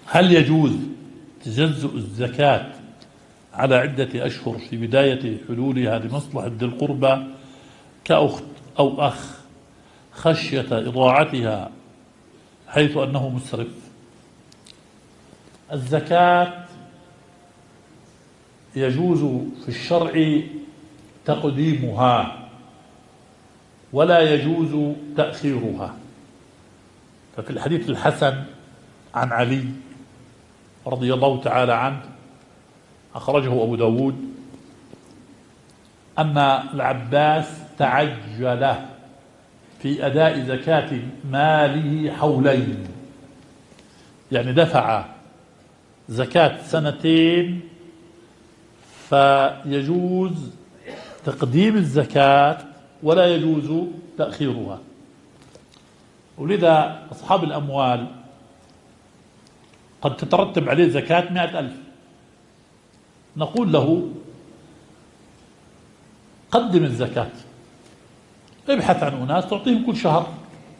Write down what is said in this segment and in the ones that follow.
هل يجوز تجزؤ الزكاة على عدة أشهر في بداية حلولها لمصلحة ذي القربى كأخت أو أخ خشية إضاعتها حيث أنه مسرف؟ الزكاة يجوز في الشرع تقديمها ولا يجوز تأخيرها. ففي الحديث الحسن عن علي رضي الله تعالى عنه أخرجه أبو داود أن العباس تعجل في أداء زكاة ماله حولين، يعني دفع زكاة سنتين، فيجوز تقديم الزكاة ولا يجوز تأخيرها. ولذا أصحاب الأموال قد تترتب عليه زكاة 100,000، نقول له قدم الزكاة، ابحث عن أناس تعطيهم كل شهر،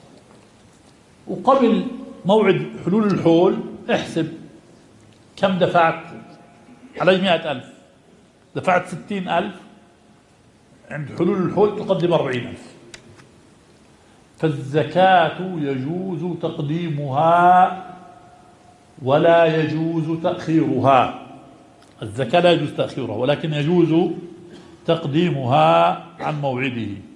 وقبل موعد حلول الحول احسب كم دفعت علي. 100,000 دفعت 60,000، عند حلول الحول تقدم 40,000. فالزكاة يجوز تقديمها ولا يجوز تأخيرها. الزكاة لا يجوز تأخيرها ولكن يجوز تقديمها عن موعده.